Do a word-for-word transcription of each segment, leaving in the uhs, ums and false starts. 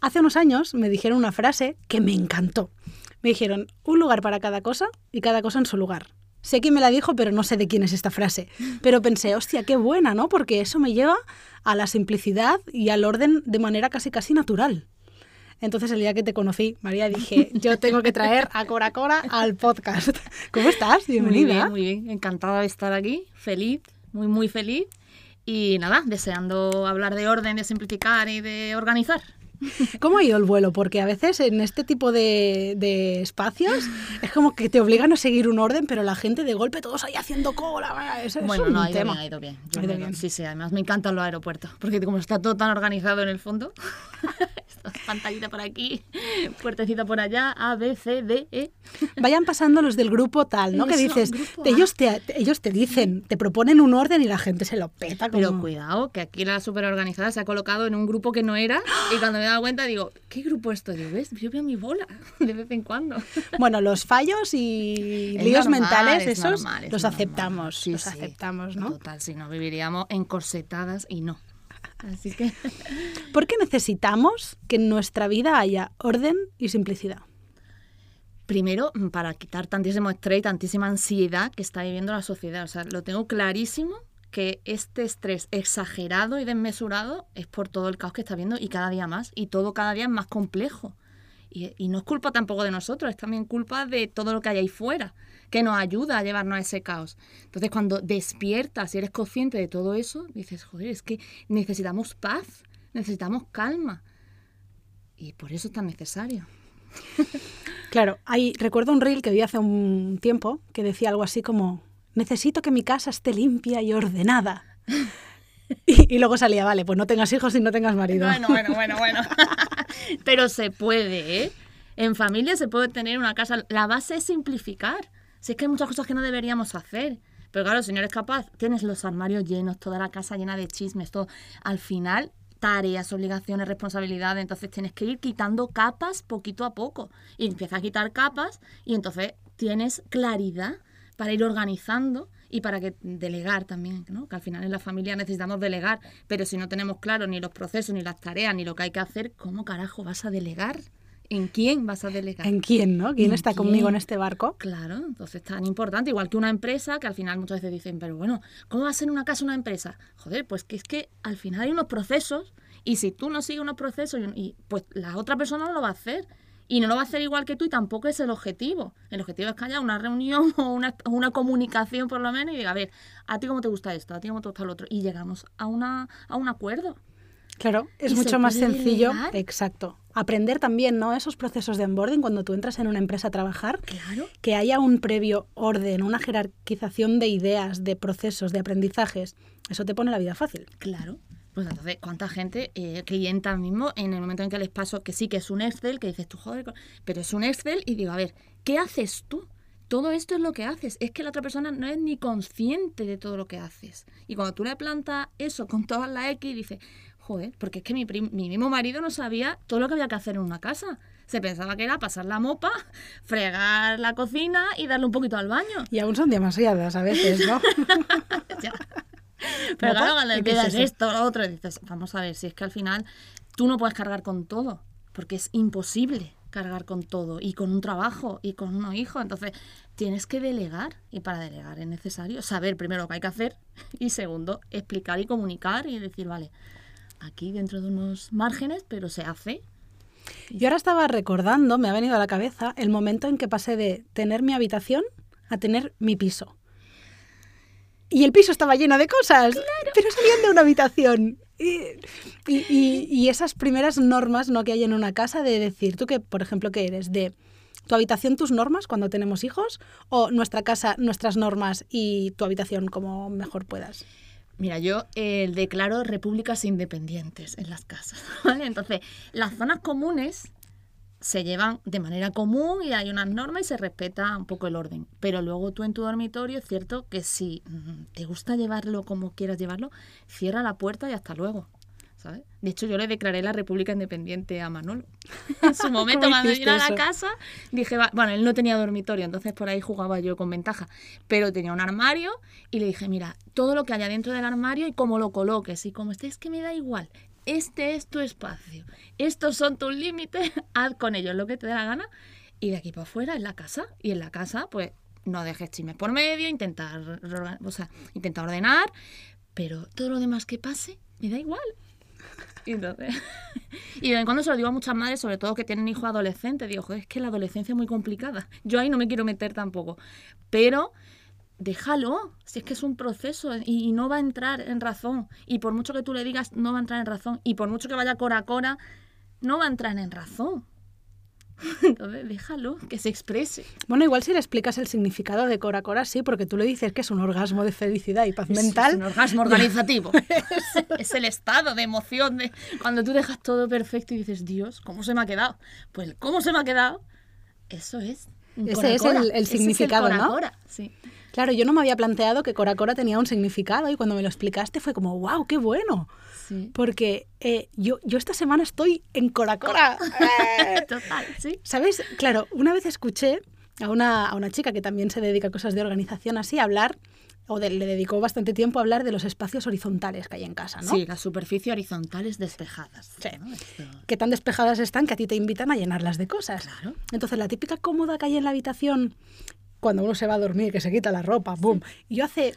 Hace unos años me dijeron una frase que me encantó. Me dijeron, un lugar para cada cosa y cada cosa en su lugar. Sé quién me la dijo, pero no sé de quién es esta frase. Pero pensé, hostia, qué buena, ¿no? Porque eso me lleva a la simplicidad y al orden de manera casi casi natural. Entonces, el día que te conocí, María, dije, yo tengo que traer a Cora Cora al podcast. ¿Cómo estás? Bienvenida. Muy bien, muy bien. Encantada de estar aquí. Feliz, muy, muy feliz. Y nada, deseando hablar de orden, de simplificar y de organizar. ¿Cómo ha ido el vuelo? Porque a veces en este tipo de, de espacios es como que te obligan a seguir un orden, pero la gente de golpe todos ahí haciendo cola. Eso bueno, es un no, ha ido tema. bien, ha ido bien. Ha ido bien. Sí, sí, además me encantan los aeropuertos, porque como está todo tan organizado en el fondo, pantallita por aquí, puertecita por allá, A, B, C, D, E. Vayan pasando los del grupo tal, ¿no? Eso, que dices, ellos te, ellos te dicen, te proponen un orden y la gente se lo peta. Como... Pero cuidado, que aquí la súper organizada se ha colocado en un grupo que no era y cuando me he dado cuenta digo, ¿qué grupo es esto? Digo, ¿ves? Yo veo mi bola de vez en cuando. Bueno, los fallos y es líos normal, mentales, es esos normal, es los normal. aceptamos, Sí, los sí, aceptamos, ¿no? Total, si no viviríamos encorsetadas y no. Así que... ¿Por qué necesitamos que en nuestra vida haya orden y simplicidad? Primero, para quitar tantísimo estrés y tantísima ansiedad que está viviendo la sociedad. O sea, lo tengo clarísimo que este estrés exagerado y desmesurado es por todo el caos que está viendo y cada día más. Y todo cada día es más complejo. Y, y no es culpa tampoco de nosotros, es también culpa de todo lo que hay ahí fuera, que nos ayuda a llevarnos a ese caos. Entonces, cuando despiertas y eres consciente de todo eso, dices, joder, es que necesitamos paz, necesitamos calma. Y por eso es tan necesario. Claro, hay, recuerdo un reel que vi hace un tiempo que decía algo así como, necesito que mi casa esté limpia y ordenada. Y, y luego salía, vale, pues no tengas hijos y no tengas marido. Bueno, bueno, bueno, bueno. Pero se puede, ¿eh? En familia se puede tener una casa. La base es simplificar. Si es que hay muchas cosas que no deberíamos hacer. Pero claro, si no eres capaz, tienes los armarios llenos, toda la casa llena de chismes, todo. Al final, tareas, obligaciones, responsabilidades. Entonces tienes que ir quitando capas poquito a poco. Y empiezas a quitar capas y entonces tienes claridad para ir organizando y para que delegar también, ¿no? Que al final en la familia necesitamos delegar, pero si no tenemos claro ni los procesos, ni las tareas, ni lo que hay que hacer, ¿cómo carajo vas a delegar? ¿En quién vas a delegar? ¿En quién, no? ¿Quién está quién? conmigo en este barco? Claro, entonces es tan importante, igual que una empresa, que al final muchas veces dicen, pero bueno, ¿cómo va a ser en una casa una empresa? Joder, pues que es que al final hay unos procesos y si tú no sigues unos procesos, y, y, pues la otra persona no lo va a hacer. Y no lo va a hacer igual que tú y tampoco es el objetivo. El objetivo es que haya una reunión o una, una comunicación por lo menos y diga, a ver, ¿a ti cómo te gusta esto? ¿A ti cómo te gusta lo otro? Y llegamos a, una, a un acuerdo. Claro, es ¿Y mucho se más puede sencillo. delegar? Exacto. Aprender también, ¿no? Esos procesos de onboarding cuando tú entras en una empresa a trabajar. Claro. Que haya un previo orden, una jerarquización de ideas, de procesos, de aprendizajes. Eso te pone la vida fácil. Claro. Pues entonces, ¿cuánta gente, eh, clienta mismo, en el momento en que les paso, que sí que es un Excel, que dices tú, joder, pero es un Excel, y digo, a ver, ¿qué haces tú? Todo esto es lo que haces. Es que la otra persona no es ni consciente de todo lo que haces. Y cuando tú le plantas eso con todas las X, dices, joder, porque es que mi, prim- mi mismo marido no sabía todo lo que había que hacer en una casa. Se pensaba que era pasar la mopa, fregar la cocina y darle un poquito al baño. Y aún son demasiadas a veces, ¿no? Ya. Pero ¿Mopa? claro, cuando ¿Y qué es empiezas eso? esto, lo otro, dices, vamos a ver, si es que al final tú no puedes cargar con todo, porque es imposible cargar con todo, y con un trabajo, y con unos hijos, entonces tienes que delegar, y para delegar es necesario saber primero lo que hay que hacer, y segundo, explicar y comunicar, y decir, vale, aquí dentro de unos márgenes, pero se hace. Yo ahora estaba recordando, me ha venido a la cabeza, el momento en que pasé de tener mi habitación a tener mi piso. Y el piso estaba lleno de cosas, claro, pero salían de una habitación. Y, y, y, y esas primeras normas, ¿no?, que hay en una casa de decir, tú que, por ejemplo, ¿qué eres? ¿De tu habitación, tus normas cuando tenemos hijos? ¿O nuestra casa, nuestras normas y tu habitación como mejor puedas? Mira, yo eh, declaro repúblicas independientes en las casas, ¿vale? Entonces, las zonas comunes se llevan de manera común y hay unas normas y se respeta un poco el orden. Pero luego tú en tu dormitorio, es cierto que si mm, te gusta llevarlo como quieras llevarlo, cierra la puerta y hasta luego, ¿sabes? De hecho, yo le declaré la República Independiente a Manolo. En su momento, cuando hiciste vino a la eso? casa, dije, va, bueno, él no tenía dormitorio, entonces por ahí jugaba yo con ventaja, pero tenía un armario y le dije, mira, todo lo que haya dentro del armario y cómo lo coloques y como estés, que me da igual, este es tu espacio, estos son tus límites, haz con ellos lo que te dé la gana y de aquí para afuera en la casa. Y en la casa, pues, no dejes chismes por medio, intentar, o sea, intentar ordenar, pero todo lo demás que pase, me da igual. Y, entonces, y de vez en cuando se lo digo a muchas madres, sobre todo que tienen hijos adolescentes, digo, joder, es que la adolescencia es muy complicada. Yo ahí no me quiero meter tampoco. Pero déjalo, si es que es un proceso y, y no va a entrar en razón. Y por mucho que tú le digas, no va a entrar en razón. Y por mucho que vaya cora a cora, no va a entrar en razón. Entonces, déjalo, que se exprese. Bueno, igual si le explicas el significado de cora cora, sí, porque tú le dices que es un orgasmo de felicidad y paz Es, mental. es un orgasmo organizativo. es, es el estado de emoción de cuando tú dejas todo perfecto y dices, Dios, ¿cómo se me ha quedado? Pues, ¿cómo se me ha quedado? Eso es. Ese cora, es cora. el, el Ese significado, es el cora, ¿no? cora. Sí. Claro, yo no me había planteado que cora cora tenía un significado y cuando me lo explicaste fue como, wow, qué bueno. Sí. Porque eh, yo, yo esta semana estoy en cora cora. Total, sí. ¿Sabes? Claro, una vez escuché a una, a una chica que también se dedica a cosas de organización así, a hablar, o de, le dedicó bastante tiempo a hablar de los espacios horizontales que hay en casa, ¿no? Sí, las superficies horizontales despejadas. Sí. ¿No? Esto... Que tan despejadas están que a ti te invitan a llenarlas de cosas. Claro. Entonces, la típica cómoda que hay en la habitación cuando uno se va a dormir, que se quita la ropa, boom. Y yo hace...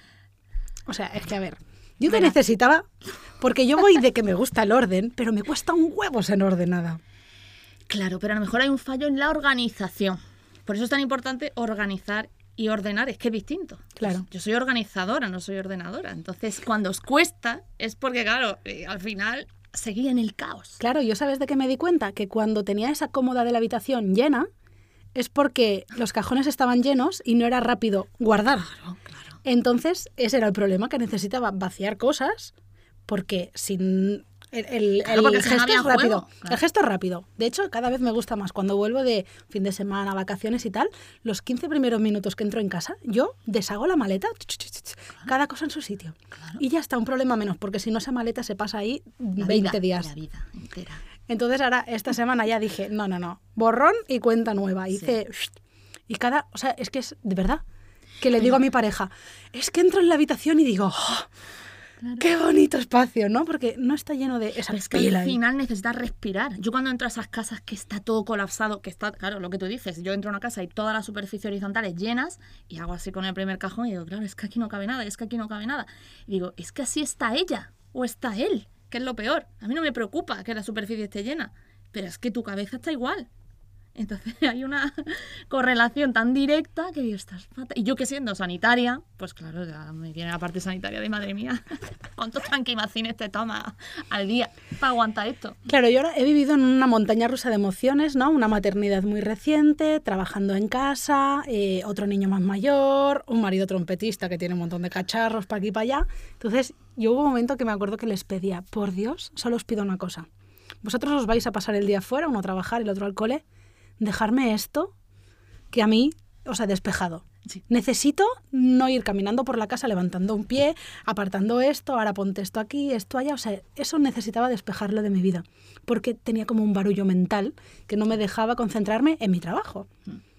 O sea, es que a ver, yo te Verás. necesitaba, porque yo voy de que me gusta el orden, pero me cuesta un huevo ser ordenada. Claro, pero a lo mejor hay un fallo en la organización. Por eso es tan importante organizar y ordenar, es que es distinto. Claro. Yo soy organizadora, no soy ordenadora. Entonces, cuando os cuesta, es porque, claro, eh, al final seguía en el caos. Claro, yo ¿sabes de qué me di cuenta? Que cuando tenía esa cómoda de la habitación llena, es porque los cajones estaban llenos y no era rápido guardar. Claro, claro. Entonces, ese era el problema, que necesitaba vaciar cosas, porque sin... El, el, Claro, porque el si no gesto había es rápido. juego, claro. El gesto es rápido. De hecho, cada vez me gusta más. Cuando vuelvo de fin de semana, vacaciones y tal, los quince primeros minutos que entro en casa, yo deshago la maleta, claro. Cada cosa en su sitio. Claro. Y ya está, un problema menos, porque si no esa maleta se pasa ahí La veinte vida, días. La vida entera. Entonces ahora, esta semana ya dije, no, no, no, borrón y cuenta nueva. Hice... Sí. Y cada... O sea, es que es de verdad que le digo a mi pareja, es que entro en la habitación y digo... Oh, Claro. ¡qué bonito espacio! ¿No? Porque no está lleno de esa Pero es que pila al ahí. final necesitas respirar. Yo cuando entro a esas casas que está todo colapsado, que está, claro, lo que tú dices, yo entro a una casa y todas las superficies horizontales llenas y hago así con el primer cajón y digo, claro, es que aquí no cabe nada, es que aquí no cabe nada. Y digo, es que así está ella o está él, que es lo peor. A mí no me preocupa que la superficie esté llena, pero es que tu cabeza está igual. Entonces hay una correlación tan directa que digo, estás fatal. Y yo que siendo sanitaria, pues claro, ya me viene la parte sanitaria de madre mía. ¿Cuántos tranquimacines te tomas al día para aguantar esto? Claro, yo ahora he vivido en una montaña rusa de emociones, ¿no? Una maternidad muy reciente, trabajando en casa, eh, otro niño más mayor, un marido trompetista que tiene un montón de cacharros para aquí y para allá. Entonces, yo hubo un momento que me acuerdo que les pedía, por Dios, solo os pido una cosa. Vosotros os vais a pasar el día fuera, uno a trabajar y el otro al cole. Dejarme esto, que a mí os ha despejado. Sí. Necesito no ir caminando por la casa levantando un pie, apartando esto, ahora ponte esto aquí, esto allá. O sea, eso necesitaba despejarlo de mi vida, porque tenía como un barullo mental que no me dejaba concentrarme en mi trabajo.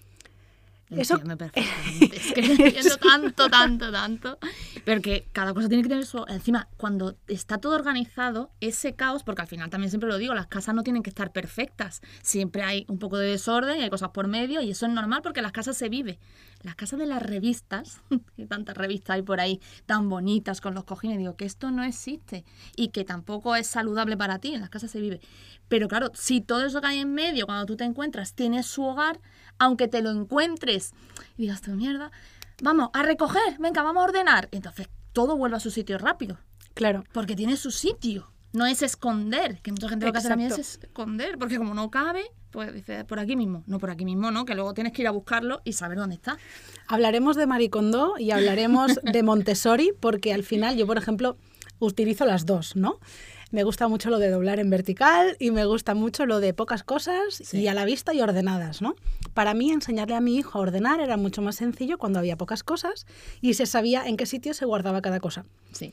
Lo Eso- entiendo perfectamente. Es que lo entiendo tanto, tanto, tanto. Pero que cada cosa tiene que tener su... Encima, cuando está todo organizado, ese caos, porque al final también siempre lo digo, las casas no tienen que estar perfectas. Siempre hay un poco de desorden y hay cosas por medio y eso es normal porque las casas se vive. Las casas de las revistas, que tantas revistas hay por ahí tan bonitas con los cojines, digo que esto no existe y que tampoco es saludable para ti, en las casas se vive. Pero claro, si todo eso que hay en medio, cuando tú te encuentras, tienes su hogar, aunque te lo encuentres y digas, tu mierda, vamos a recoger, venga, vamos a ordenar. Entonces todo vuelve a su sitio rápido, Claro. porque tiene su sitio. No es esconder, que mucha gente lo que hace también es Exacto. esconder, porque como no cabe, pues dice, por aquí mismo. No, por aquí mismo no, que luego tienes que ir a buscarlo y saber dónde está. Hablaremos de Marie Kondo y hablaremos de Montessori, porque al final yo, por ejemplo, utilizo las dos, ¿no? Me gusta mucho lo de doblar en vertical y me gusta mucho lo de pocas cosas Sí. y a la vista y ordenadas, ¿no? Para mí, enseñarle a mi hijo a ordenar era mucho más sencillo cuando había pocas cosas y se sabía en qué sitio se guardaba cada cosa. Sí.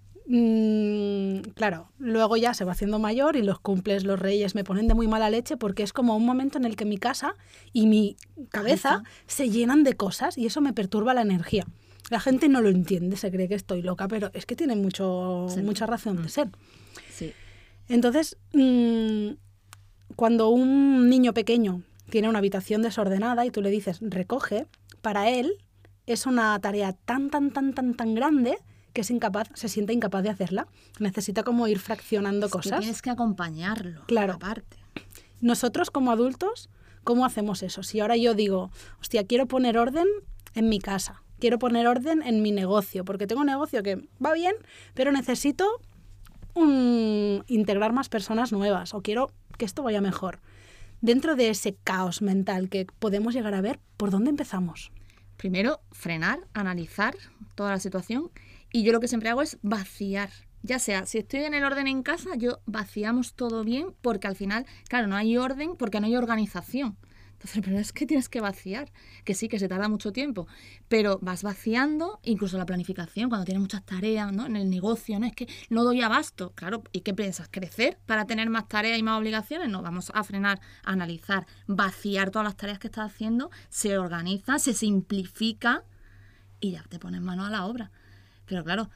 Mm, claro, luego ya se va haciendo mayor y los cumples, los reyes me ponen de muy mala leche porque es como un momento en el que mi casa y mi cabeza Cabeza. se llenan de cosas y eso me perturba la energía. La gente no lo entiende, se cree que estoy loca, pero es que tiene mucho, Sí. mucha razón de ser. Sí. Entonces, mmm, cuando un niño pequeño tiene una habitación desordenada y tú le dices recoge, para él es una tarea tan, tan, tan, tan, tan grande que es incapaz, se siente incapaz de hacerla. Necesita como ir fraccionando es cosas. Que tienes que acompañarlo. Claro. Aparte. Nosotros como adultos, ¿cómo hacemos eso? Si ahora yo digo, hostia, quiero poner orden en mi casa, quiero poner orden en mi negocio, porque tengo un negocio que va bien, pero necesito un, integrar más personas nuevas o quiero que esto vaya mejor. Dentro de ese caos mental que podemos llegar a ver, ¿por dónde empezamos? Primero, frenar, analizar toda la situación. Y yo lo que siempre hago es vaciar. Ya sea, si estoy en el orden en casa, yo vaciamos todo bien porque al final, claro, no hay orden porque no hay organización. Entonces, pero es que tienes que vaciar, que sí, que se tarda mucho tiempo, pero vas vaciando, incluso la planificación, cuando tienes muchas tareas, ¿no? En el negocio, ¿no? Es que no doy abasto, claro, ¿y qué piensas? ¿Crecer para tener más tareas y más obligaciones? No, vamos a frenar, a analizar, vaciar todas las tareas que estás haciendo, se organiza, se simplifica y ya te pones mano a la obra. Pero claro,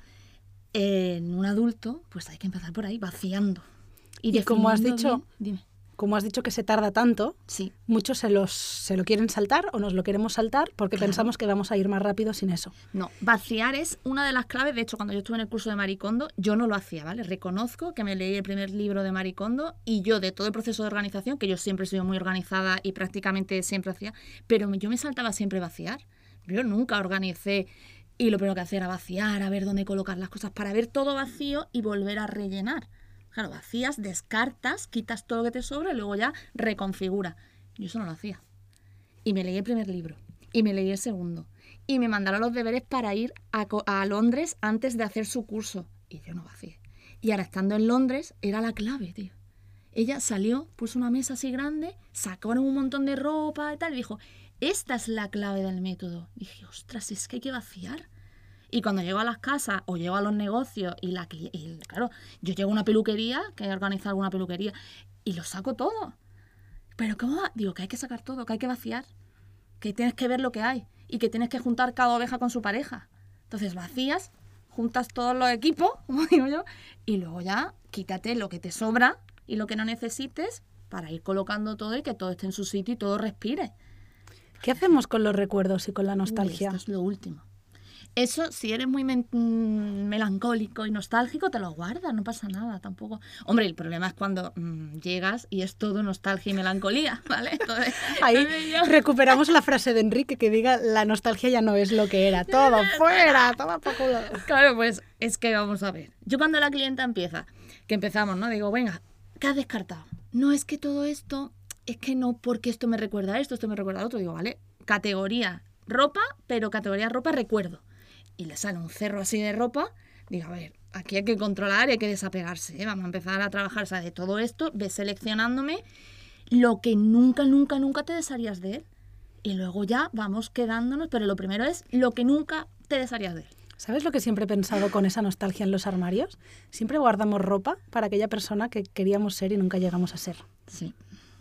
en un adulto, pues hay que empezar por ahí, vaciando. Y, y como has dicho... Bien, dime. Como has dicho que se tarda tanto, sí. muchos se, los, se lo quieren saltar o nos lo queremos saltar porque claro. pensamos que vamos a ir más rápido sin eso. No, vaciar es una de las claves. De hecho, cuando yo estuve en el curso de Marie Kondo, yo no lo hacía, ¿vale? Reconozco que me leí el primer libro de Marie Kondo y yo de todo el proceso de organización, que yo siempre he sido muy organizada y prácticamente siempre hacía, pero yo me saltaba siempre vaciar. Yo nunca organicé y lo primero que hacía era vaciar, a ver dónde colocar las cosas, para ver todo vacío y volver a rellenar. Claro, vacías, descartas, quitas todo lo que te sobra y luego ya reconfigura. Yo eso no lo hacía. Y me leí el primer libro. Y me leí el segundo. Y me mandaron los deberes para ir a, a Londres antes de hacer su curso. Y yo no vacié. Y ahora estando en Londres era la clave, tío. Ella salió, puso una mesa así grande, sacó un montón de ropa y tal. Y dijo, esta es la clave del método. Y dije, ostras, es que hay que vaciar. Y cuando llego a las casas o llego a los negocios y, la, y claro, yo llego a una peluquería, que he organizado alguna peluquería, y lo saco todo. Pero ¿cómo va? Digo que hay que sacar todo, que hay que vaciar, que tienes que ver lo que hay y que tienes que juntar cada oveja con su pareja. Entonces vacías, juntas todos los equipos, como digo yo, y luego ya quítate lo que te sobra y lo que no necesites para ir colocando todo y que todo esté en su sitio y todo respire. ¿Qué hacemos con los recuerdos y con la nostalgia? Uy, esto es lo último. Eso, si eres muy men- melancólico y nostálgico, te lo guardas, no pasa nada tampoco. Hombre, el problema es cuando mmm, llegas y es todo nostalgia y melancolía, ¿vale? Entonces, ahí yo... recuperamos la frase de Enrique que diga, la nostalgia ya no es lo que era, todo fuera, todo por culo. Claro, pues es que vamos a ver. Yo cuando la clienta empieza, que empezamos, ¿no? Digo, venga, ¿qué has descartado? No, es que todo esto, es que no, porque esto me recuerda a esto, esto me recuerda a otro. Digo, vale, categoría ropa, pero categoría ropa recuerdo. Y le sale un cerro así de ropa, digo, a ver, aquí hay que controlar y hay que desapegarse, ¿eh? Vamos a empezar a trabajar, o sea, de todo esto, ves seleccionándome lo que nunca, nunca, nunca te desharías de él. Y luego ya vamos quedándonos, pero lo primero es lo que nunca te desharías de él. ¿Sabes lo que siempre he pensado con esa nostalgia en los armarios? Siempre guardamos ropa para aquella persona que queríamos ser y nunca llegamos a ser. Sí,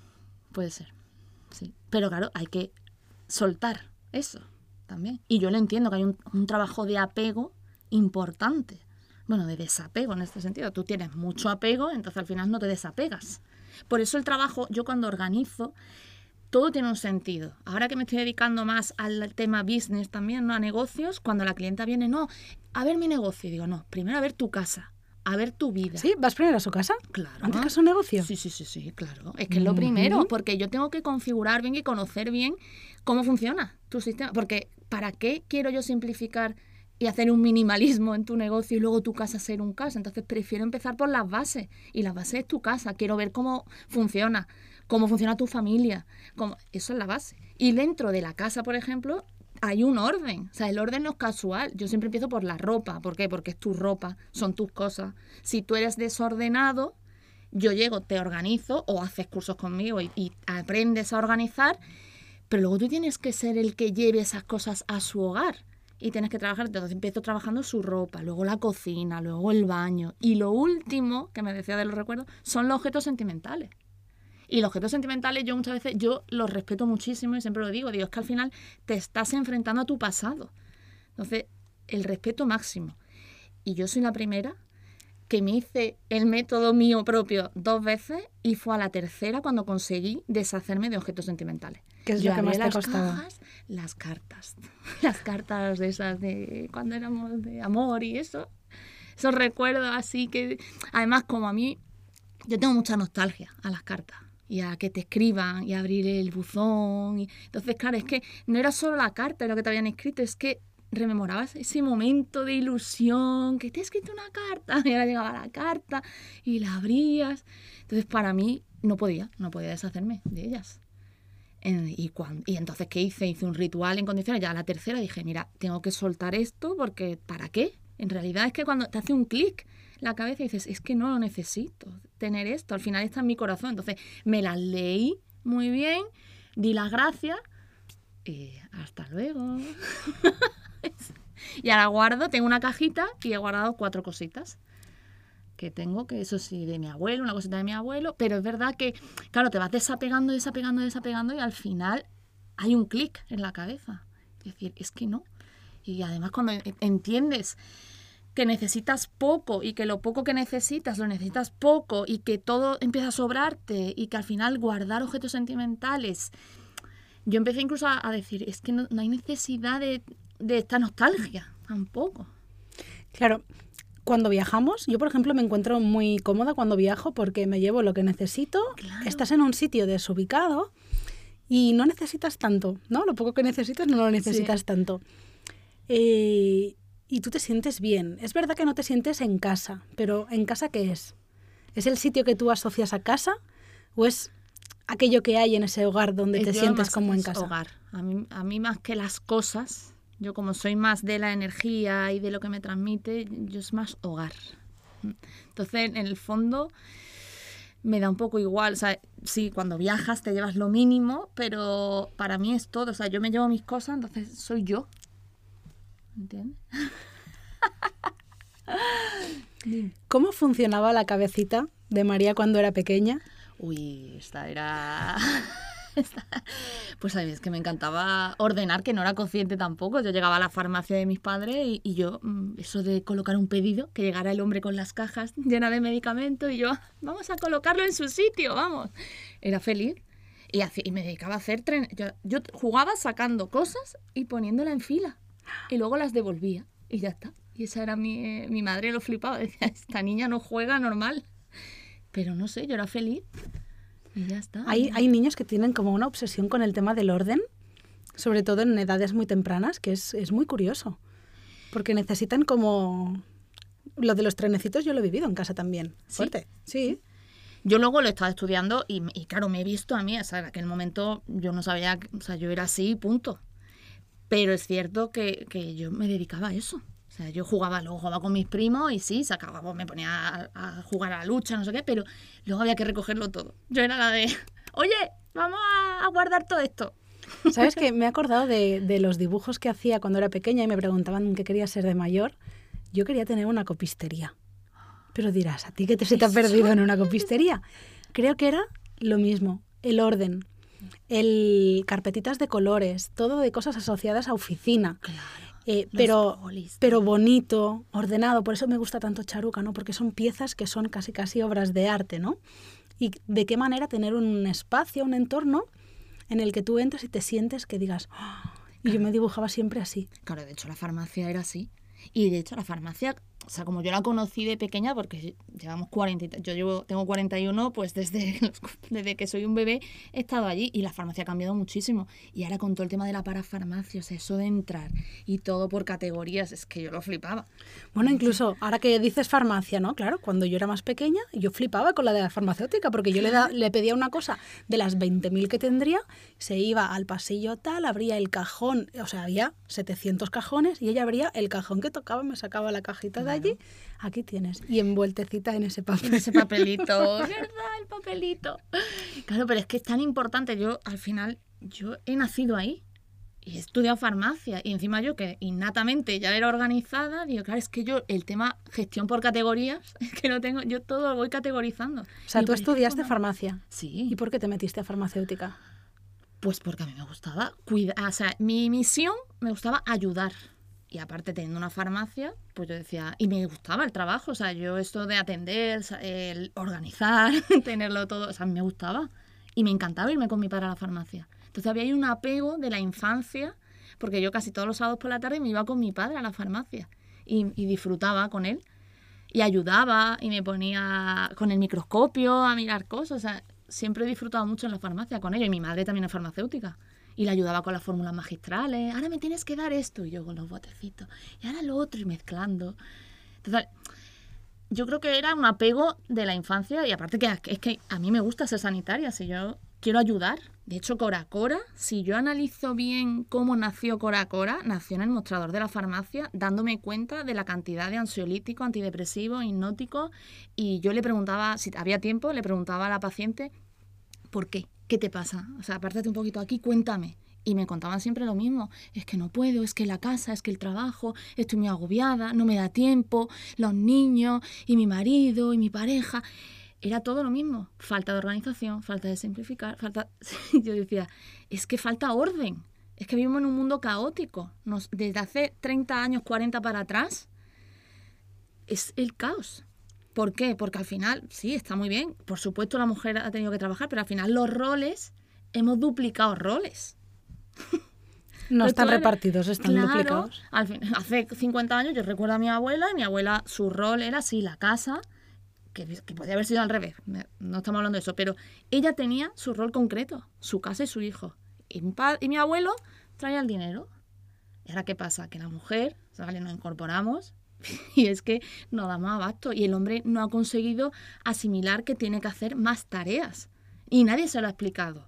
puede ser, sí. Pero claro, hay que soltar eso también. Y yo lo entiendo, que hay un, un trabajo de apego importante. Bueno, de desapego en este sentido. Tú tienes mucho apego, entonces al final no te desapegas. Por eso el trabajo, yo cuando organizo, todo tiene un sentido. Ahora que me estoy dedicando más al tema business también, ¿no? A negocios, cuando la clienta viene, no, a ver mi negocio. Y digo, no, primero a ver tu casa, a ver tu vida. ¿Sí? ¿Vas primero a su casa? Claro. ¿Antes que a su negocio? Sí, sí, sí, sí, claro. Es que es lo primero, porque yo tengo que configurar bien y conocer bien cómo funciona tu sistema. Porque ¿para qué quiero yo simplificar y hacer un minimalismo en tu negocio y luego tu casa ser un caos? Entonces prefiero empezar por las bases. Y las bases es tu casa. Quiero ver cómo funciona, cómo funciona tu familia. Cómo... Eso es la base. Y dentro de la casa, por ejemplo, hay un orden. O sea, el orden no es casual. Yo siempre empiezo por la ropa. ¿Por qué? Porque es tu ropa, son tus cosas. Si tú eres desordenado, yo llego, te organizo o haces cursos conmigo y, y aprendes a organizar, pero luego tú tienes que ser el que lleve esas cosas a su hogar. Y tienes que trabajar, entonces empiezo trabajando su ropa, luego la cocina, luego el baño. Y lo último, que me decía de los recuerdos, son los objetos sentimentales. Y los objetos sentimentales yo muchas veces, yo los respeto muchísimo y siempre lo digo, digo, es que al final te estás enfrentando a tu pasado. Entonces, el respeto máximo. Y yo soy la primera que me hice el método mío propio dos veces y fue a la tercera cuando conseguí deshacerme de objetos sentimentales. ¿Qué es Yo lo que abrí más te las costaba? cajas, las cartas. Las cartas de esas de cuando éramos de amor y eso. Esos recuerdos así que... Además, como a mí... Yo tengo mucha nostalgia a las cartas. Y a que te escriban y a abrir el buzón. Y... Entonces, claro, es que no era solo la carta lo que te habían escrito, es que rememorabas ese momento de ilusión, que te he escrito una carta, y ahora llegaba la carta y la abrías. Entonces, para mí, no podía, no podía deshacerme de ellas. Y, cuando, y entonces, ¿qué hice? Hice un ritual en condiciones. Ya a la tercera dije, mira, tengo que soltar esto porque ¿para qué? En realidad es que cuando te hace un clic la cabeza y dices, es que no lo necesito tener esto, al final está en mi corazón. Entonces, me las leí muy bien, di las gracias y hasta luego. Y ahora guardo, tengo una cajita y he guardado cuatro cositas que tengo, que eso sí, de mi abuelo, una cosita de mi abuelo, pero es verdad que, claro, te vas desapegando, desapegando, desapegando y al final hay un clic en la cabeza. Es decir, es que no. Y además cuando entiendes que necesitas poco y que lo poco que necesitas lo necesitas poco y que todo empieza a sobrarte y que al final guardar objetos sentimentales... Yo empecé incluso a, a decir, es que no, no hay necesidad de, de esta nostalgia, tampoco. Claro, cuando viajamos, yo por ejemplo me encuentro muy cómoda cuando viajo porque me llevo lo que necesito, Claro. Estás en un sitio desubicado y no necesitas tanto, ¿no? Lo poco que necesitas no lo necesitas Sí. tanto. Eh, y tú te sientes bien. Es verdad que no te sientes en casa, pero ¿en casa qué es? ¿Es el sitio que tú asocias a casa o es aquello que hay en ese hogar donde te Yo sientes más como en es casa? Hogar. A mí, a mí más que las cosas, yo como soy más de la energía y de lo que me transmite, yo es más hogar. Entonces, en el fondo, me da un poco igual. O sea, sí, cuando viajas te llevas lo mínimo, pero para mí es todo. O sea, yo me llevo mis cosas, entonces soy yo. ¿Entiendes? ¿Cómo funcionaba la cabecita de María cuando era pequeña? Uy, esta era... esta- Pues a mí es que me encantaba ordenar, que no era consciente tampoco. Yo llegaba a la farmacia de mis padres y, y yo, mm, eso de colocar un pedido, que llegara el hombre con las cajas llenas de medicamentos y yo, vamos a colocarlo en su sitio, vamos. Era feliz. Y, hacía- y me dedicaba a hacer... tren- Yo, yo jugaba sacando cosas y poniéndolas en fila. Y luego las devolvía y ya está. Y esa era mi... eh, mi madre lo flipaba. Decía, esta niña no juega normal. Pero no sé, yo era feliz. Y ya está. Hay, hay niños que tienen como una obsesión con el tema del orden, sobre todo en edades muy tempranas, que es, es muy curioso. Porque necesitan como... Lo de los trenecitos yo lo he vivido en casa también. ¿Sí? Fuerte. Sí. Yo luego lo he estado estudiando y, y claro, me he visto a mí. O sea, en aquel momento yo no sabía... O sea, yo era así, punto. Pero es cierto que, que yo me dedicaba a eso. O sea, yo jugaba, luego jugaba con mis primos y sí, sacaba, pues me ponía a, a jugar a la lucha, no sé qué, pero luego había que recogerlo todo. Yo era la de, oye, vamos a, a guardar todo esto. ¿Sabes qué? Me he acordado de, de los dibujos que hacía cuando era pequeña y me preguntaban qué quería ser de mayor. Yo quería tener una copistería. Pero dirás, ¿a ti qué te, se te ha perdido en una copistería? Creo que era lo mismo, el orden, el carpetitas de colores, todo de cosas asociadas a oficina. Claro. Eh, Los pero, polis. pero bonito, ordenado. Por eso me gusta tanto Charuca, ¿no? Porque son piezas que son casi casi obras de arte, ¿no? Y de qué manera tener un espacio, un entorno en el que tú entras y te sientes que digas... "Oh". Y yo me dibujaba siempre así. Claro, de hecho la farmacia era así. Y de hecho la farmacia, o sea, como yo la conocí de pequeña, porque llevamos cuarenta, y- yo llevo, tengo cuarenta y uno, pues desde, los- desde que soy un bebé he estado allí y la farmacia ha cambiado muchísimo. Y ahora con todo el tema de la parafarmacia, o sea, eso de entrar y todo por categorías, es que yo lo flipaba. Bueno, incluso ahora que dices farmacia, ¿no? Claro, cuando yo era más pequeña, yo flipaba con la de la farmacéutica, porque yo le, da- le pedía una cosa de las veinte mil que tendría, se iba al pasillo tal, abría el cajón, o sea, había setecientos cajones, y ella abría el cajón que tocaba, me sacaba la cajita de allí, aquí tienes, y envueltecita en ese papel. Ese papelito, ¿verdad? El papelito. Claro, pero es que es tan importante. Yo, al final, yo he nacido ahí y he estudiado farmacia. Y encima yo, que innatamente ya era organizada, digo, claro, es que yo, el tema gestión por categorías, es que no tengo, yo todo lo voy categorizando. O sea, Y tú parece estudiaste una- farmacia. Sí. ¿Y por qué te metiste a farmacéutica? Pues porque a mí me gustaba cuidar, o sea, mi misión me gustaba ayudar. Y aparte, teniendo una farmacia, pues yo decía, y me gustaba el trabajo, o sea, yo esto de atender, el organizar, tenerlo todo, o sea, me gustaba. Y me encantaba irme con mi padre a la farmacia. Entonces había ahí un apego de la infancia, porque yo casi todos los sábados por la tarde me iba con mi padre a la farmacia y, y disfrutaba con él. Y ayudaba y me ponía con el microscopio a mirar cosas. O sea, siempre he disfrutado mucho en la farmacia con ellos. Y mi madre también es farmacéutica. Y le ayudaba con las fórmulas magistrales. Ahora me tienes que dar esto. Y yo con los botecitos. Y ahora lo otro y mezclando. Entonces, yo creo que era un apego de la infancia. Y aparte que es que a mí me gusta ser sanitaria. Si yo quiero ayudar. De hecho, Cora Cora, si yo analizo bien cómo nació Cora Cora, nació en el mostrador de la farmacia dándome cuenta de la cantidad de ansiolíticos, antidepresivos, hipnóticos. Y yo le preguntaba, si había tiempo, le preguntaba a la paciente, ¿por qué? ¿Qué te pasa? O sea, apártate un poquito aquí, cuéntame. Y me contaban siempre lo mismo. Es que no puedo, es que la casa, es que el trabajo, estoy muy agobiada, no me da tiempo, los niños y mi marido y mi pareja. Era todo lo mismo. Falta de organización, falta de simplificar, falta... Yo decía, es que falta orden. Es que vivimos en un mundo caótico. Nos, desde hace treinta años, cuarenta para atrás, es el caos. ¿Por qué? Porque al final, sí, está muy bien. Por supuesto, la mujer ha tenido que trabajar, pero al final los roles, hemos duplicado roles. No Pero están claro, repartidos, están claro, duplicados. Al fin, hace cincuenta años yo recuerdo a mi abuela, y mi abuela, su rol era así, la casa... Que, que podía haber sido al revés, no estamos hablando de eso, pero ella tenía su rol concreto, su casa y su hijo. Y mi, padre, y mi abuelo traía el dinero. ¿Y ahora qué pasa? Que la mujer, ¿vale? Nos incorporamos y es que no damos abasto. Y el hombre no ha conseguido asimilar que tiene que hacer más tareas. Y nadie se lo ha explicado.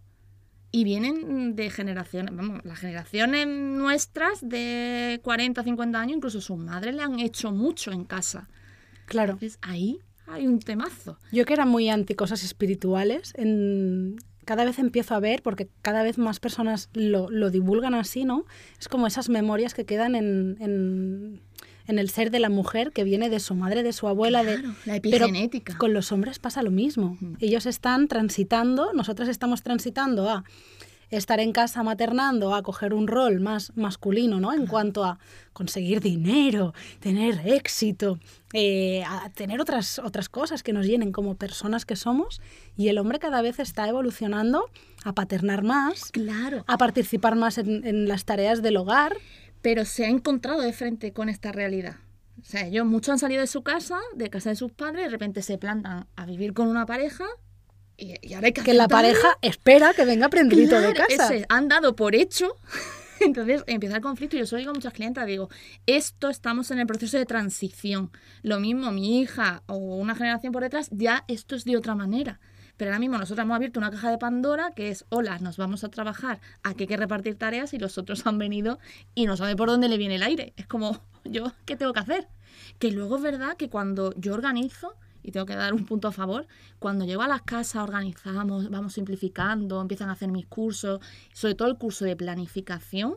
Y vienen de generaciones, vamos, las generaciones nuestras de cuarenta, cincuenta años, incluso sus madres le han hecho mucho en casa. Claro. Entonces, ahí hay un temazo. Yo que era muy anti cosas espirituales, en... cada vez empiezo a ver, porque cada vez más personas lo, lo divulgan así, ¿no? Es como esas memorias que quedan en, en, en el ser de la mujer, que viene de su madre, de su abuela. Claro, de... la epigenética. Pero con los hombres pasa lo mismo. Mm. Ellos están transitando, nosotros estamos transitando a estar en casa maternando, a coger un rol más masculino, ¿no? En cuanto a conseguir dinero, tener éxito, eh, a tener otras, otras cosas que nos llenen como personas que somos, y el hombre cada vez está evolucionando a paternar más, claro, a participar más en, en las tareas del hogar. Pero se ha encontrado de frente con esta realidad. O sea, ellos muchos han salido de su casa, de casa de sus padres, de repente se plantan a vivir con una pareja. Y, y ahora hay que que la pareja espera que venga prendidito claro, de casa. Ese, han dado por hecho. Entonces empieza el conflicto. Y yo solo digo a muchas clientas, digo, esto estamos en el proceso de transición. Lo mismo mi hija o una generación por detrás, ya esto es de otra manera. Pero ahora mismo nosotros hemos abierto una caja de Pandora que es, hola, nos vamos a trabajar, aquí hay que repartir tareas, y los otros han venido y no sabe por dónde le viene el aire. Es como, yo, ¿qué tengo que hacer? Que luego es verdad que cuando yo organizo, y tengo que dar un punto a favor, cuando llego a las casas, organizamos, vamos simplificando, empiezan a hacer mis cursos, sobre todo el curso de planificación,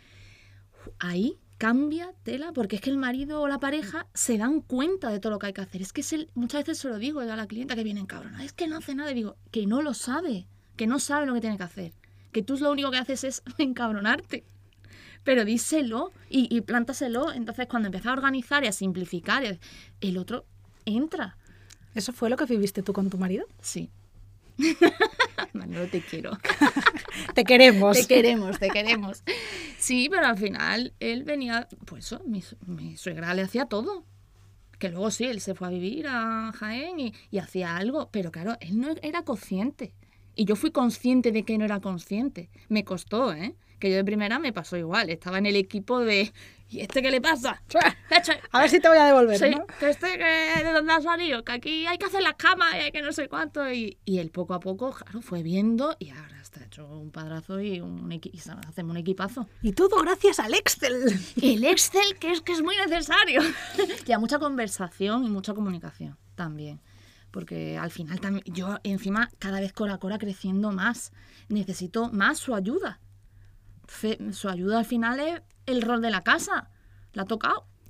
ahí cambia tela, porque es que el marido o la pareja se dan cuenta de todo lo que hay que hacer. Es que es el, muchas veces se lo digo yo a la clienta que viene encabrona, es que no hace nada, y digo, que no lo sabe, que no sabe lo que tiene que hacer, que tú lo único que haces es encabronarte. Pero díselo y, y plántaselo. Entonces, cuando empiezas a organizar y a simplificar, el otro entra. ¿Eso fue lo que viviste tú con tu marido? Sí. Manolo, te quiero. Te queremos. Te queremos, te queremos. Sí, pero al final él venía, pues eso, mi, mi suegra le hacía todo. Que luego sí, él se fue a vivir a Jaén y, y hacía algo, pero claro, él no era consciente. Y yo fui consciente de que no era consciente. Me costó, ¿eh? Que yo de primera me pasó igual. Estaba en el equipo de... ¿Y este qué le pasa? A ver si te voy a devolver, sí, ¿no? que este que de dónde ha salido, que aquí hay que hacer las camas y hay que no sé cuánto. Y, y él poco a poco, claro, fue viendo y ahora está hecho un padrazo y, un equi- y hacemos un equipazo. Y todo gracias al Excel. El Excel, que es que es muy necesario. Y a mucha conversación y mucha comunicación también. Porque al final también, yo encima cada vez Cora Cora creciendo más. Necesito más su ayuda. Fe, su ayuda al final es el rol de la casa. La ha tocado.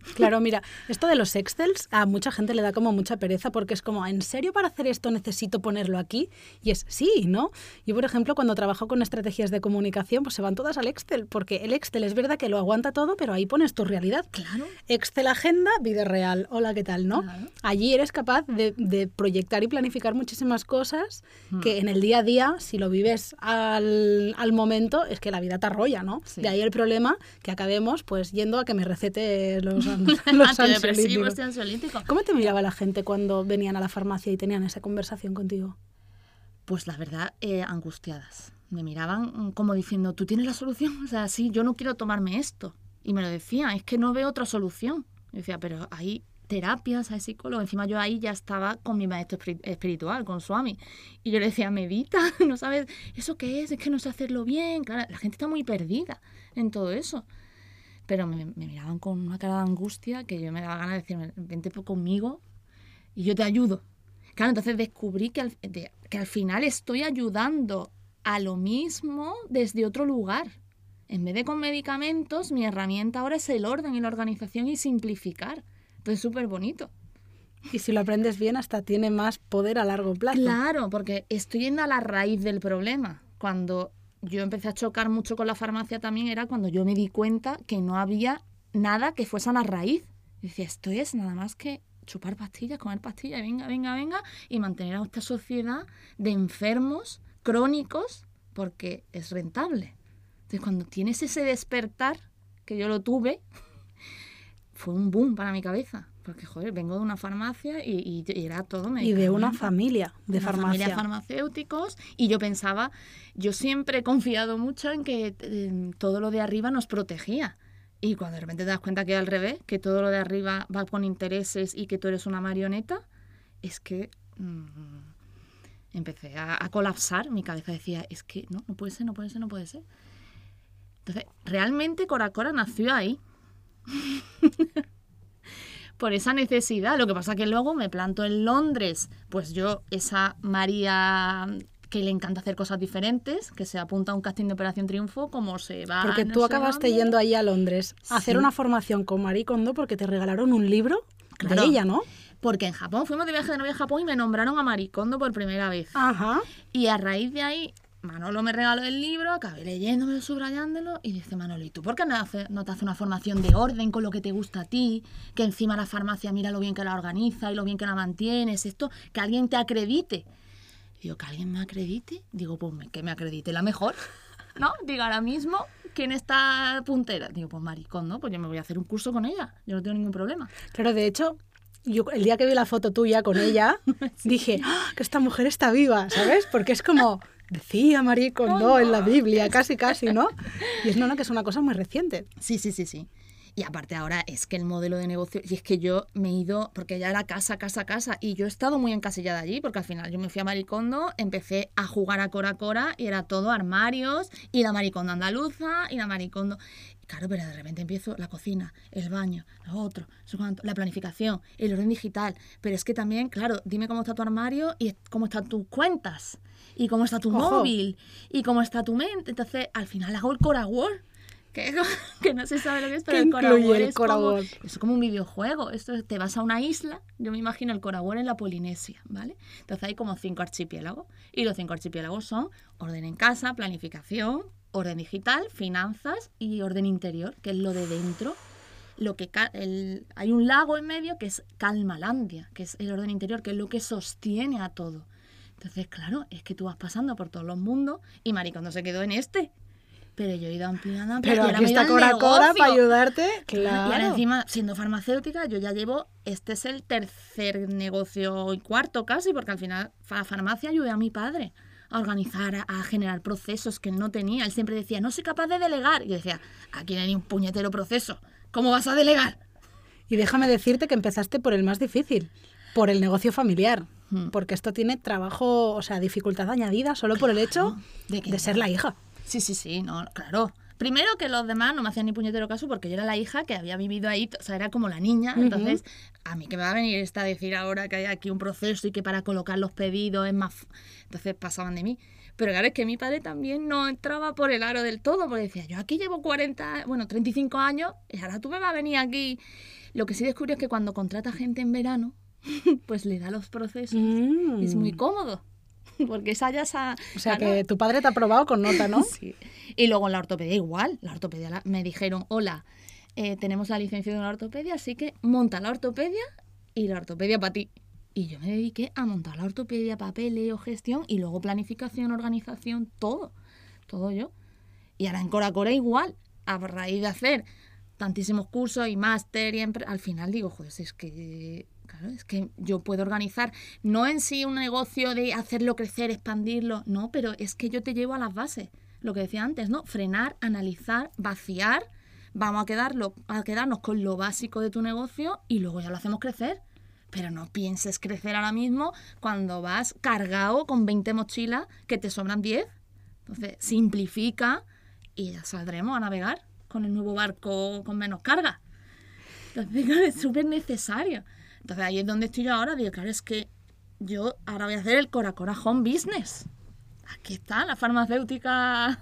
Claro, mira, esto de los Excels a mucha gente le da como mucha pereza porque es como, ¿en serio para hacer esto necesito ponerlo aquí? Y es sí, ¿no? Yo, por ejemplo, cuando trabajo con estrategias de comunicación, pues se van todas al Excel, porque el Excel es verdad que lo aguanta todo, pero ahí pones tu realidad. Claro. Excel agenda, vida real. Hola, ¿qué tal, no? Claro. Allí eres capaz de, de proyectar y planificar muchísimas cosas Hmm. que en el día a día, si lo vives al, al momento, es que la vida te arrolla, ¿no? Sí. De ahí el problema que acabemos pues yendo a que me recete los, los Antidepresivos ansiolíticos. y ansiolíticos. ¿Cómo te miraba la gente cuando venían a la farmacia y tenían esa conversación contigo? Pues la verdad, eh, angustiadas. Me miraban mm, como diciendo, ¿tú tienes la solución? O sea, sí, yo no quiero tomarme esto. Y me lo decían, es que no veo otra solución. Y decía, pero hay terapias, hay psicólogos. Encima yo ahí ya estaba con mi maestro espiri- espiritual, con Swami. Y yo le decía, medita, ¿no sabes? ¿Eso qué es? Es que no sé hacerlo bien. Claro, la gente está muy perdida en todo eso. Pero me, me miraban con una cara de angustia que yo me daba ganas de decirme, vente conmigo y yo te ayudo. Claro, entonces descubrí que al, de, que al final estoy ayudando a lo mismo desde otro lugar. En vez de con medicamentos, mi herramienta ahora es el orden y la organización y simplificar. Entonces es súper bonito. Y si lo aprendes bien, hasta tiene más poder a largo plazo. Claro, porque estoy yendo a la raíz del problema. Cuando yo empecé a chocar mucho con la farmacia también era cuando yo me di cuenta que no había nada que fuese a la raíz. Y decía, esto es nada más que chupar pastillas, comer pastillas, venga, venga, venga, y mantener a esta sociedad de enfermos crónicos porque es rentable. Entonces, cuando tienes ese despertar, que yo lo tuve, fue un boom para mi cabeza. Porque, joder, vengo de una farmacia y, y, y era todo Y de una medicamento. familia de Una farmacia. familia farmacéuticos. Y yo pensaba, yo siempre he confiado mucho en que eh, todo lo de arriba nos protegía. Y cuando de repente te das cuenta que es al revés, que todo lo de arriba va con intereses y que tú eres una marioneta, es que mmm, empecé a, a colapsar. Mi cabeza decía, es que no, no puede ser, no puede ser, no puede ser. Entonces, realmente Cora Cora nació ahí. Por esa necesidad. Lo que pasa que luego me planto en Londres. Pues yo, esa María que le encanta hacer cosas diferentes, que se apunta a un casting de Operación Triunfo, como se va... Porque no tú sé acabaste dónde. yendo ahí a Londres a hacer Sí. una formación con Marie Kondo porque te regalaron un libro Claro. de ella, ¿no? Porque en Japón, fuimos de viaje de novia a Japón y me nombraron a Marie Kondo por primera vez. Ajá. Y a raíz de ahí, Manolo me regaló el libro, acabé leyéndolo, subrayándolo, y dice Manolo, ¿y tú por qué no, hace, no te haces una formación de orden con lo que te gusta a ti? Que encima la farmacia mira lo bien que la organiza y lo bien que la mantienes, esto, que alguien te acredite. Digo, ¿que alguien me acredite? Digo, pues me- que me acredite la mejor, ¿no? Digo, ahora mismo, ¿quién está puntera? Digo, pues Marie Kondo, pues yo me voy a hacer un curso con ella, yo no tengo ningún problema. Claro, de hecho, yo el día que vi la foto tuya con ella, dije, ¡ah, que esta mujer está viva! ¿Sabes? Porque es como, decía Marie Kondo Oh, en la no. Biblia, casi, casi, ¿no? Y es no, no, que es una cosa muy reciente. Sí, sí, sí, sí. Y aparte ahora es que el modelo de negocio, y es que yo me he ido, porque ya era casa, casa, casa, y yo he estado muy encasillada allí, porque al final yo me fui a Marie Kondo, empecé a jugar a Cora Cora, y era todo armarios, y la Marie Kondo andaluza, y la Marie Kondo... Claro, pero de repente empiezo la cocina, el baño, lo otro, no sé cuánto, la planificación, el orden digital. Pero es que también, claro, dime cómo está tu armario y cómo están tus cuentas, y cómo está tu Ojo. móvil, y cómo está tu mente. Entonces, al final hago el Cora World. Que, que no se sabe lo que es, pero ¿Qué el Cora incluye World el es Cora como, World? es como un videojuego. Esto es, te vas a una isla, yo me imagino el Cora World en la Polinesia, ¿vale? Entonces hay como cinco archipiélagos, y los cinco archipiélagos son orden en casa, planificación, orden digital, finanzas y orden interior, que es lo de dentro. Lo que ca- el, hay un lago en medio que es Calmalandia, que es el orden interior, que es lo que sostiene a todo. Entonces, claro, es que tú vas pasando por todos los mundos y Marie Kondo se quedó en este. Pero yo he ido ampliando, ampliando. Pero y ahora aquí me he ido está al Cora Cora negocio. para ayudarte. Y ahora Claro. encima, siendo farmacéutica, yo ya llevo, este es el tercer negocio y cuarto casi, porque al final la farmacia ayudé a mi padre a organizar, a, a generar procesos que él no tenía. Él siempre decía, no soy capaz de delegar. Y yo decía, aquí no hay ni un puñetero proceso. ¿Cómo vas a delegar? Y déjame decirte que empezaste por el más difícil, por el negocio familiar. Hmm. Porque esto tiene trabajo, o sea, dificultad añadida solo por el hecho ¿de qué? de ser la hija. Sí, sí, sí, no, claro. Primero que los demás no me hacían ni puñetero caso porque yo era la hija que había vivido ahí, o sea, era como la niña. Ujú. Entonces, a mí que me va a venir esta a decir ahora que hay aquí un proceso y que para colocar los pedidos es más... f- Entonces pasaban de mí. Pero claro, es que mi padre también no entraba por el aro del todo, porque decía, yo aquí llevo cuarenta, bueno, treinta y cinco años y ahora tú me vas a venir aquí... Lo que sí descubrí es que cuando contrata gente en verano, pues le da los procesos. Mm. Es muy cómodo. Porque esa ya esa... O sea, claro. que tu padre te ha aprobado con nota, ¿no? Sí. Y luego en la ortopedia igual. La ortopedia la- me dijeron, hola, eh, tenemos la licencia de la ortopedia, así que monta la ortopedia y la ortopedia para ti. Y yo me dediqué a montar la ortopedia, papeleo, gestión y luego planificación, organización, todo. Todo yo. Y ahora en Cora Cora igual. A raíz de hacer tantísimos cursos y máster y empre- al final digo, joder, si es que... Claro, es que yo puedo organizar, no en sí un negocio de hacerlo crecer, expandirlo, no, pero es que yo te llevo a las bases, lo que decía antes, ¿no? Frenar, analizar, vaciar, vamos a, quedarlo, a quedarnos con lo básico de tu negocio y luego ya lo hacemos crecer. Pero no pienses crecer ahora mismo cuando vas cargado con veinte mochilas que te sobran diez. Entonces, simplifica y ya saldremos a navegar con el nuevo barco con menos carga. Entonces, claro, es súper necesario. Entonces ahí es donde estoy yo ahora. Digo, claro, es que yo ahora voy a hacer el Cora Cora Home Business. Aquí está la farmacéutica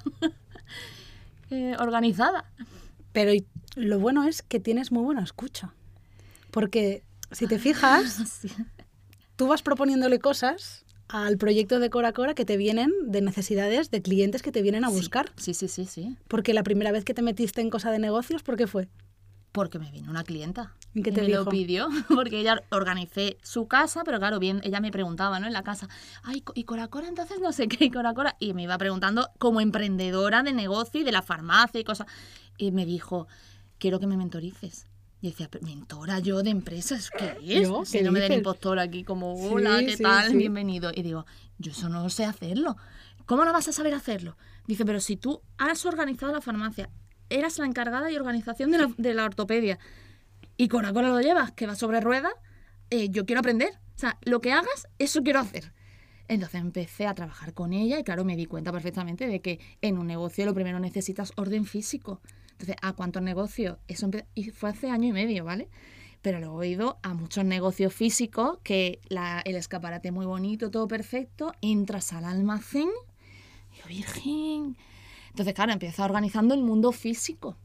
eh, organizada. Pero y- lo bueno es que tienes muy buena escucha. Porque si te fijas, Sí. tú vas proponiéndole cosas al proyecto de Cora Cora que te vienen de necesidades de clientes que te vienen a buscar. Sí, sí, sí, sí. Porque la primera vez que te metiste en cosa de negocios, ¿por qué fue? Porque me vino una clienta. ¿Y qué y te me dijo? lo pidió, porque ella organicé su casa, pero claro, bien, ella me preguntaba, ¿no? En la casa, ay, y Cora Cora, entonces no sé qué, y Cora Cora, y me iba preguntando como emprendedora de negocio y de la farmacia y cosas. Y me dijo, quiero que me mentorices. Y decía, "¿Pero mentora yo de empresas? ¿Qué es? ¿Yo? ¿Qué Síndrome del dices? impostor aquí, como, hola, Sí, ¿qué sí, tal? sí. Bienvenido. Y digo, yo eso no sé hacerlo. ¿Cómo no vas a saber hacerlo? Dice, pero si tú has organizado la farmacia, eras la encargada de organización de la, de la ortopedia, y Cora Cora lo llevas, que va sobre ruedas, eh, yo quiero aprender. O sea, lo que hagas, eso quiero hacer. Entonces empecé a trabajar con ella y claro, me di cuenta perfectamente de que en un negocio lo primero necesitas orden físico. Entonces, ¿a cuántos negocios? Eso empe- y fue hace año y medio, ¿vale? Pero luego he ido a muchos negocios físicos que la, el escaparate muy bonito, todo perfecto, entras al almacén y yo, virgen. Entonces, claro, empieza organizando el mundo físico.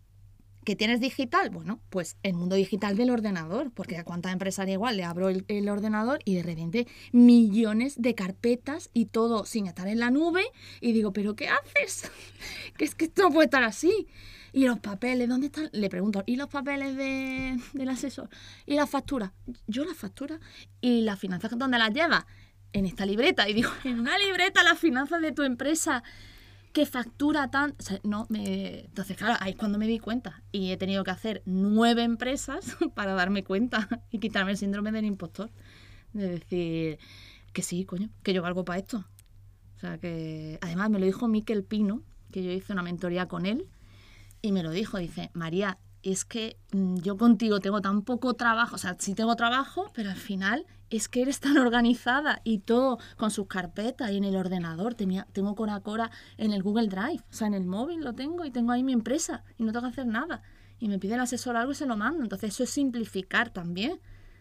¿Qué tienes digital? Bueno, pues el mundo digital del ordenador, porque a cuánta empresaria igual le abro el, el ordenador y de repente millones de carpetas y todo sin estar en la nube y digo, ¿pero qué haces? Que es que esto no puede estar así. Y los papeles, ¿dónde están? Le pregunto, ¿y los papeles de, del asesor? ¿Y las facturas? Yo las facturas. ¿Y las finanzas dónde las llevas? En esta libreta. Y digo, en una libreta las finanzas de tu empresa. ¿Qué factura tan...? O sea, no, me... Entonces, claro, ahí es cuando me di cuenta. Y he tenido que hacer nueve empresas para darme cuenta y quitarme el síndrome del impostor. De decir que sí, coño, que yo valgo para esto. O sea, que... Además, me lo dijo Miquel Pino, que yo hice una mentoría con él, y me lo dijo, dice, María, es que mm, yo contigo tengo tan poco trabajo, o sea, sí tengo trabajo, pero al final es que eres tan organizada y todo con sus carpetas y en el ordenador. Tenía, tengo Cora Cora en el Google Drive, o sea, en el móvil lo tengo y tengo ahí mi empresa y no tengo que hacer nada. Y me pide el asesor algo y se lo mando. Entonces eso es simplificar también.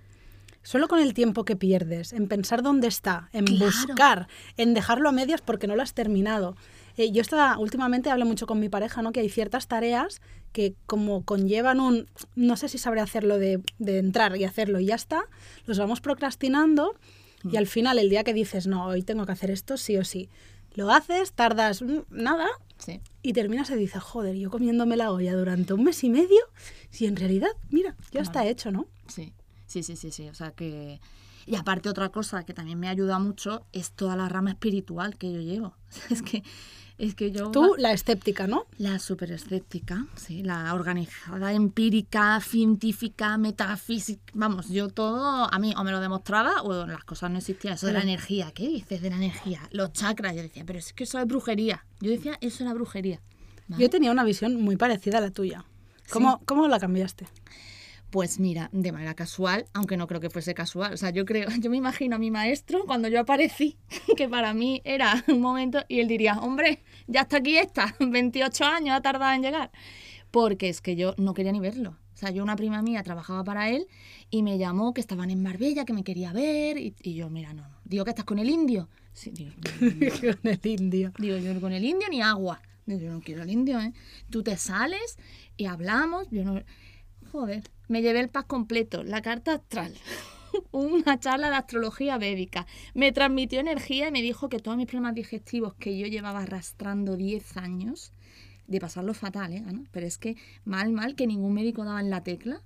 Solo con el tiempo que pierdes en pensar dónde está, en Claro. buscar, en dejarlo a medias porque no lo has terminado. Eh, yo esta, últimamente hablo mucho con mi pareja, ¿no? Que hay ciertas tareas que como conllevan un... No sé si sabré hacerlo de, de entrar y hacerlo y ya está. Los vamos procrastinando y al final el día que dices, no, hoy tengo que hacer esto sí o sí. Lo haces, tardas mm, nada Sí. y terminas y dices, joder, yo comiéndome la olla durante un mes y medio, si en realidad, mira, ya Claro. está hecho, ¿no? Sí, sí, sí, sí, sí. O sea que... Y aparte otra cosa que también me ayuda mucho es toda la rama espiritual que yo llevo. Es que, es que yo... Tú, la escéptica, ¿no? La súper escéptica, sí, la organizada, empírica, científica, metafísica, vamos, yo todo, a mí o me lo demostraba o las cosas no existían. Eso de la energía, ¿qué dices de la energía? Los chakras, yo decía, pero es que eso es brujería. Yo decía, eso era brujería. ¿Vale? Yo tenía una visión muy parecida a la tuya. ¿Cómo, Sí. ¿cómo la cambiaste? Pues mira, de manera casual, aunque no creo que fuese casual. O sea, yo creo, yo me imagino a mi maestro cuando yo aparecí, que para mí era un momento, y él diría, hombre, ya está aquí esta, veintiocho años ha tardado en llegar. Porque es que yo no quería ni verlo. O sea, yo una prima mía trabajaba para él y me llamó que estaban en Marbella, que me quería ver, y, y yo, mira, no, no. Digo, ¿que estás con el indio? Sí, digo, no, no, no. Con el indio. Digo, yo con el indio ni agua. Digo, yo no quiero el indio, ¿eh? Tú te sales y hablamos, yo no... Joder, Me llevé el pack completo, la carta astral, una charla de astrología védica. Me transmitió energía y me dijo que todos mis problemas digestivos que yo llevaba arrastrando diez años, de pasarlo fatal, ¿eh, Ana? Pero es que mal, mal, que ningún médico daba en la tecla.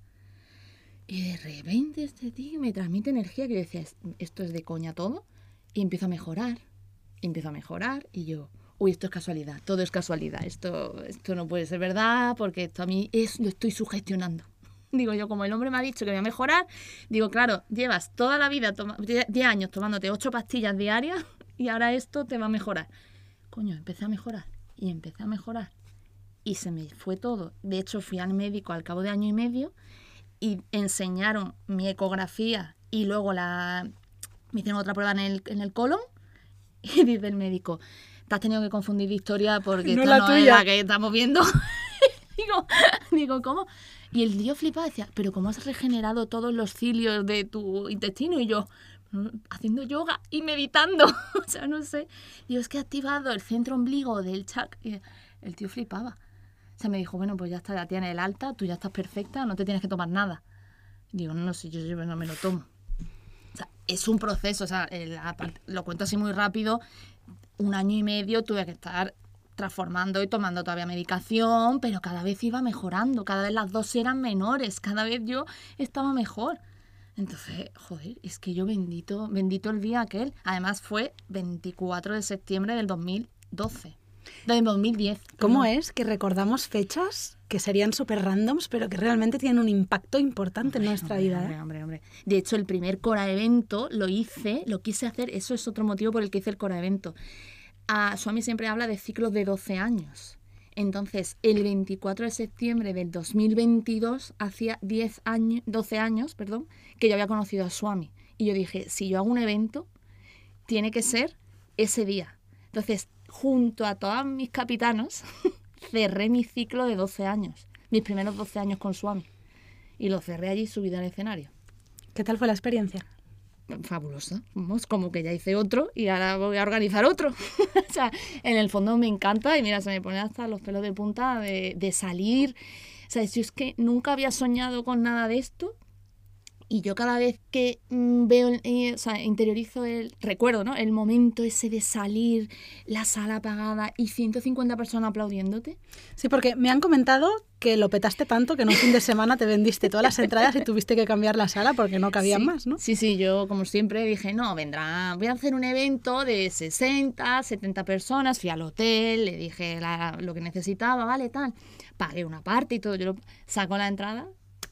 Y de repente este tío me transmite energía que yo decía, esto es de coña todo. Y empiezo a mejorar, y empiezo a mejorar, y yo... Uy, esto es casualidad, todo es casualidad, esto, esto no puede ser verdad, porque esto a mí es, lo estoy sugestionando. Digo yo, como el hombre me ha dicho que voy a mejorar, digo, claro, llevas toda la vida, diez años tomándote ocho pastillas diarias y ahora esto te va a mejorar. Coño, empecé a mejorar y empecé a mejorar y se me fue todo. De hecho, fui al médico al cabo de año y medio y enseñaron mi ecografía y luego la me hicieron otra prueba en el, en el colon y dice el médico... Te has tenido que confundir de historia porque no esta la no tuya. es la que estamos viendo. digo, digo, ¿cómo? Y el tío flipaba, decía, ¿pero cómo has regenerado todos los cilios de tu intestino? Y yo, haciendo yoga y meditando. o sea, no sé. Digo, es que he activado el centro ombligo del chakra. Y el tío flipaba. O sea, me dijo, bueno, pues ya está, ya tienes el alta, tú ya estás perfecta, no te tienes que tomar nada. Digo, no, no, si yo, yo no me lo tomo. O sea, es un proceso, o sea, el, lo cuento así muy rápido. Un año y medio tuve que estar transformando y tomando todavía medicación, pero cada vez iba mejorando, cada vez las dosis eran menores, cada vez yo estaba mejor. Entonces, joder, es que yo bendito, bendito el día aquel. Además fue veinticuatro de septiembre del dos mil doce, del dos mil diez. ¿Cómo ¿no? es que recordamos fechas que serían súper randoms, pero que realmente tienen un impacto importante Hombre, en nuestra hombre, vida? Hombre, ¿eh? hombre, hombre. De hecho, el primer Cora Evento lo hice, lo quise hacer, eso es otro motivo por el que hice el Cora Evento. A Swami siempre habla de ciclos de doce años. Entonces, el veinticuatro de septiembre del dos mil veintidós, hacía diez años, doce años, perdón, que yo había conocido a Swami. Y yo dije, si yo hago un evento, tiene que ser ese día. Entonces, junto a todos mis capitanos, cerré mi ciclo de doce años, mis primeros doce años con Swami. Y lo cerré allí subido al escenario. ¿Qué tal fue la experiencia? Fabulosa, vamos, como que ya hice otro y ahora voy a organizar otro. O sea, en el fondo me encanta y mira, se me ponen hasta los pelos de punta de, de salir. O sea, yo es que nunca había soñado con nada de esto y yo cada vez que mm, veo, eh, o sea, interiorizo el recuerdo, ¿no? El momento ese de salir, la sala apagada y ciento cincuenta personas aplaudiéndote. Sí, porque me han comentado que lo petaste tanto que en un fin de semana te vendiste todas las entradas y tuviste que cambiar la sala porque no cabían sí, más, ¿no? Sí, sí, yo como siempre dije, no, vendrá, voy a hacer un evento de sesenta, setenta personas, fui al hotel, le dije la, lo que necesitaba, vale, tal, pagué una parte y todo, yo lo, saco la entrada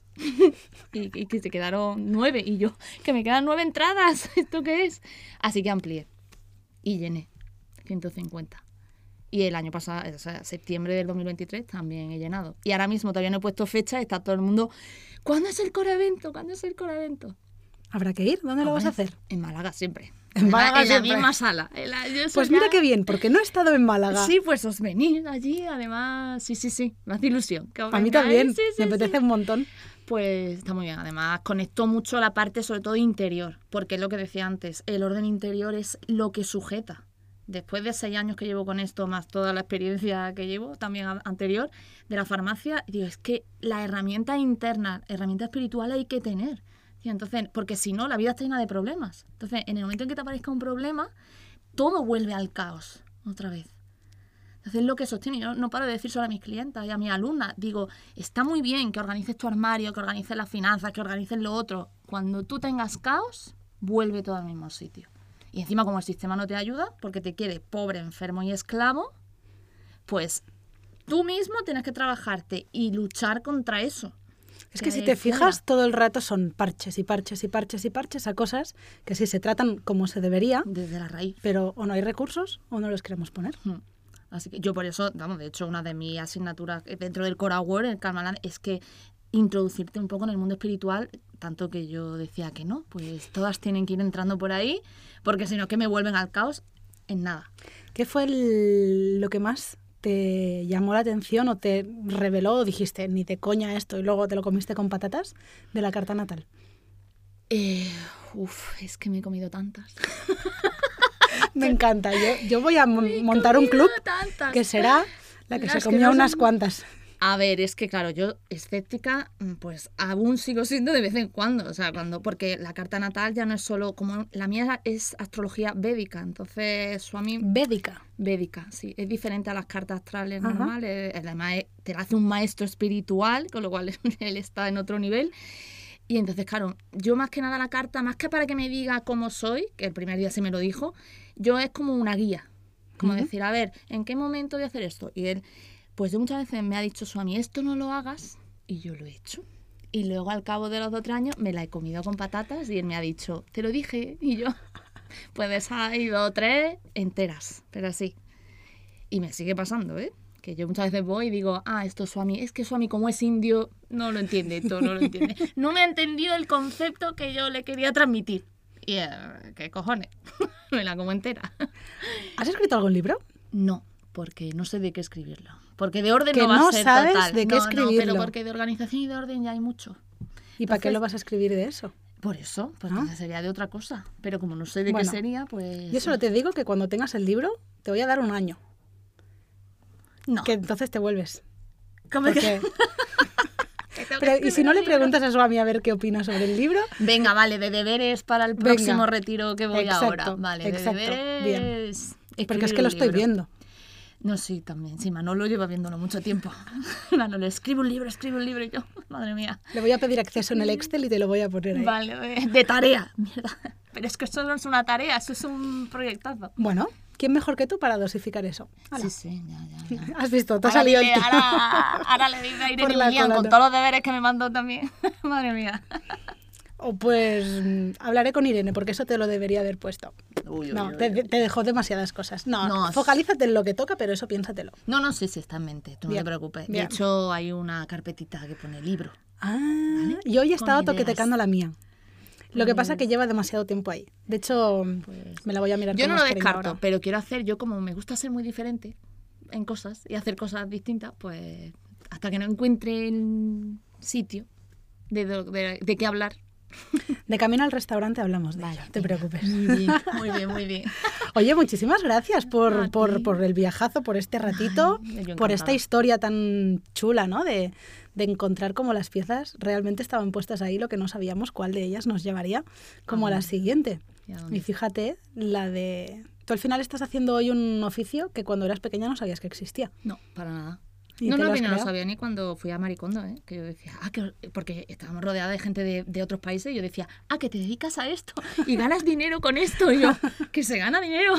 y, y que se quedaron nueve y yo, que me quedan nueve entradas, ¿esto qué es? Así que amplié y llené ciento cincuenta. Y el año pasado, o sea, septiembre del dos mil veintitrés, también he llenado. Y ahora mismo todavía no he puesto fecha, está todo el mundo, ¿cuándo es el Cora Evento? ¿Cuándo es el Cora Evento? ¿Habrá que ir? ¿Dónde lo vas a hacer? En Málaga siempre. En Málaga en siempre. la misma sala. En la, yo Pues ya... mira qué bien, porque no he estado en Málaga. Sí, pues os venís allí, además, sí, sí, sí, me hace ilusión. Que os A mí vengáis, también, sí, sí, me apetece sí. un montón. Pues está muy bien, además conectó mucho la parte sobre todo interior, porque es lo que decía antes, el orden interior es lo que sujeta. Después de seis años que llevo con esto, más toda la experiencia que llevo, también anterior, de la farmacia, digo, es que la herramienta interna, herramienta espiritual hay que tener. Entonces, porque si no, la vida está llena de problemas. Entonces, en el momento en que te aparezca un problema, todo vuelve al caos otra vez. Entonces, es lo que sostiene. Yo no paro de decir solo a mis clientas y a mis alumnas. Digo, está muy bien que organices tu armario, que organices las finanzas, que organices lo otro. Cuando tú tengas caos, vuelve todo al mismo sitio. Y encima, como el sistema no te ayuda, porque te quiere pobre, enfermo y esclavo, pues tú mismo tienes que trabajarte y luchar contra eso. Es que si te fijas, todo el rato son parches y parches y parches y parches a cosas que sí se tratan como se debería. Desde la raíz. Pero o no hay recursos o no los queremos poner. Hmm. Así que yo por eso, vamos, de hecho, una de mis asignaturas dentro del Cora World, el Karmaland, es que introducirte un poco en el mundo espiritual, tanto que yo decía que no, pues todas tienen que ir entrando por ahí, porque si no que me vuelven al caos en nada. ¿Qué fue el, lo que más te llamó la atención o te reveló o dijiste, ni de coña esto, y luego te lo comiste con patatas, de la carta natal? Eh, uf, es que me he comido tantas. Me encanta. Yo, yo voy a mon- montar un club tantas. que será la que Las se comió no unas son... cuantas. A ver, es que claro, yo escéptica, pues aún sigo siendo de vez en cuando, o sea, cuando porque la carta natal ya no es solo como la mía es astrología védica, entonces Swami Védica. védica, sí, es diferente a las cartas astrales Ajá. normales, además te la hace un maestro espiritual, con lo cual él está en otro nivel. Y entonces, claro, yo más que nada la carta, más que para que me diga cómo soy, que el primer día se me lo dijo, yo es como una guía, como Uh-huh. decir, a ver, ¿en qué momento voy a hacer esto? Y él, pues yo muchas veces me ha dicho Swami, esto no lo hagas, y yo lo he hecho. Y luego al cabo de los dos o tres años me la he comido con patatas y él me ha dicho, te lo dije, y yo, pues hay dos o tres enteras, pero así. Y me sigue pasando, ¿eh? Que yo muchas veces voy y digo, ah, esto es Swami, es que Swami como es indio no lo entiende, esto no lo entiende. No me ha entendido el concepto que yo le quería transmitir. Y, eh, ¿qué cojones? Me la como entera. ¿Has escrito algún libro? No, porque no sé de qué escribirlo. Porque de orden Que no va no a ser sabes total. de qué No, no, escribirlo. pero porque de organización y de orden ya hay mucho. ¿Y para qué Entonces- lo vas a escribir de eso? Por eso, pues Ah. entonces sería de otra cosa. Pero como no sé de Bueno, qué sería, pues... Yo solo te digo que cuando tengas el libro, te voy a dar un año. No. Que entonces te vuelves. ¿Cómo Porque- que- que tengo que Pero, y si escribir no un le libro? preguntas a Swami a ver qué opina sobre el libro, Venga, vale, de deberes para el Venga. próximo retiro que voy Exacto, ahora. Vale, exacto, de deberes... porque escribir es que un lo estoy libro. viendo. No, sí, también. Sí, Manolo lleva viéndolo mucho tiempo. Manolo, escribe un libro, escribe un libro y yo, madre mía. Le voy a pedir acceso en el Excel y te lo voy a poner ahí. Vale, de, de tarea. Mierda. Pero es que eso no es una tarea, eso es un proyectazo. Bueno, ¿quién mejor que tú para dosificar eso? Hala. Sí, sí, ya, ya, ya. Has visto, te ha Ahora, salido dile- el tío. ahora, ahora le dice a Por Irene la Milian con colada. todos los deberes que me mandó también. Madre mía. O pues mm, hablaré con Irene, porque eso te lo debería haber puesto. Uy, uy, No, uy, te, uy. te dejó demasiadas cosas. No, No, es- focalízate en lo que toca, pero eso piénsatelo. No, no, sí, sí, está en mente, tú no Bien, te preocupes. bien. De hecho, hay una carpetita que pone libro. Ah, y hoy he Con estado ideas. toquetecando la mía. Lo que pasa es que Pues- lleva demasiado tiempo ahí. De hecho, Pues- me la voy a mirar Yo con no más lo cariño descarto, ahora. pero quiero hacer, yo como me gusta ser muy diferente en cosas y hacer cosas distintas, pues hasta que no encuentre el sitio de, de, de qué hablar. De camino al restaurante hablamos de ello, no te venga. preocupes. Muy bien, muy bien, muy bien. Oye, muchísimas gracias A por, ti. por, por el viajazo, por este ratito, Ay, yo por encantada. esta historia tan chula, ¿no? De, de encontrar cómo las piezas realmente estaban puestas ahí, lo que no sabíamos cuál de ellas nos llevaría como a la dónde? siguiente. ¿Y a dónde? Y fíjate, la de... Tú al final estás haciendo hoy un oficio que cuando eras pequeña no sabías que existía. No, para nada. ¿Y No, te no, lo has no lo creado? sabía ni cuando fui a Maricondo, ¿eh? Que yo decía, ah, que, porque estábamos rodeadas de gente de, de otros países y yo decía, ah, que te dedicas a esto y ganas dinero con esto. Y yo, que se gana dinero.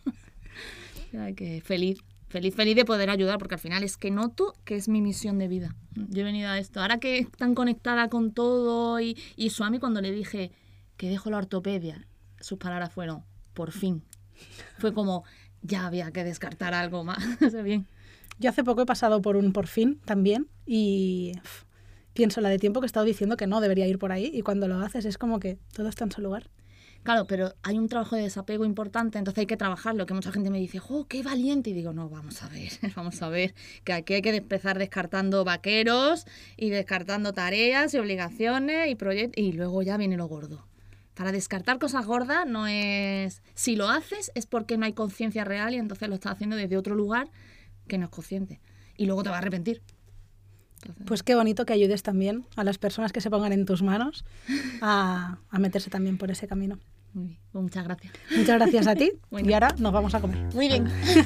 Ay, que feliz, feliz, feliz de poder ayudar, porque al final es que noto que es mi misión de vida. Yo he venido a esto. Ahora que tan conectada con todo y, y Swami cuando le dije que dejo la ortopedia, sus palabras fueron, por fin. Fue como, ya había que descartar algo más. O sea, bien. Yo hace poco he pasado por un por fin también y uf, pienso la de tiempo que he estado diciendo que no debería ir por ahí y cuando lo haces es como que todo está en su lugar. Claro, pero hay un trabajo de desapego importante, entonces hay que trabajarlo, que mucha gente me dice, ¡oh, qué valiente! Y digo, no, vamos a ver, vamos a ver, que aquí hay que empezar descartando vaqueros y descartando tareas y obligaciones y proyectos, y luego ya viene lo gordo. Para descartar cosas gordas no es... Si lo haces es porque no hay conciencia real y entonces lo estás haciendo desde otro lugar que no es consciente. Y luego te vas a arrepentir. Entonces, Pues qué bonito que ayudes también a las personas que se pongan en tus manos a, a meterse también por ese camino. muy bien, pues muchas gracias. Muchas gracias a ti Bueno. y ahora nos vamos a comer. Muy bien.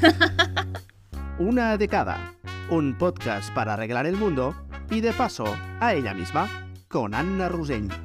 Una de cada. Un podcast para arreglar el mundo y de paso a ella misma con Anna Rosell.